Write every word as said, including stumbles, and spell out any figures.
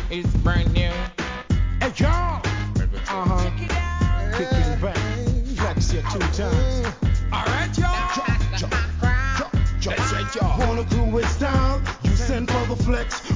is brand new. Hey y'all! Uh-huh. Kicking back. Flex here two times. Alright, y'all. Jump, jump, jump, jump. That's right, y'all. Wanna cool it down? You send for the flex.